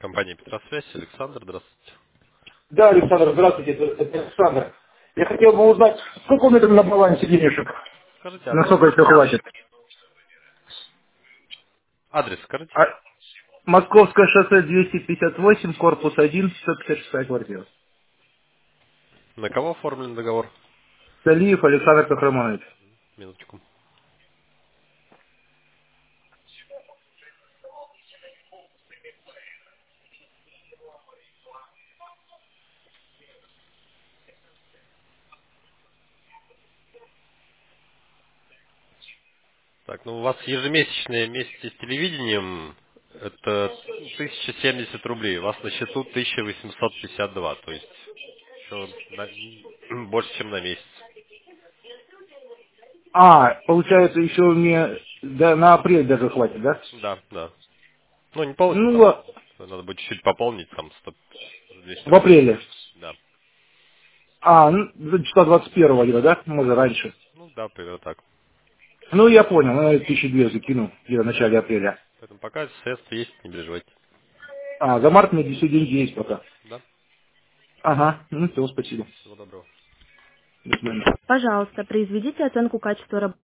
Компания Петросвязь, Александр, здравствуйте. Да, Александр, здравствуйте, это Александр. Я хотел бы узнать, сколько у меня там на балансе денежек? Скажите адрес. Насколько это хватит? Адрес скажите. А, Московское шоссе 258, корпус 1, 156 квартира. На кого оформлен договор? Салиев Александр Кахраманович. Минуточку. Так, ну у вас ежемесячные вместе с телевидением это 1070 рублей. У вас на счету 1852, то есть еще больше, чем на месяц. А, получается, еще мне на апрель даже хватит, да? Да, да. Ну, не полностью, Ну, там надо будет чуть-чуть пополнить, там 100, 200 в рублей. апреле. Да. А, ну, до числа 21 где-то, да? Может, раньше. Ну да, примерно так. Ну, я понял, ну, 1002 закину где-то в начале апреля. Поэтому пока средства есть, не переживайте. А, за март мне 10 деньги есть пока. Да. Ага, ну, все, спасибо. Всего доброго. До свидания. Пожалуйста, произведите оценку качества работы.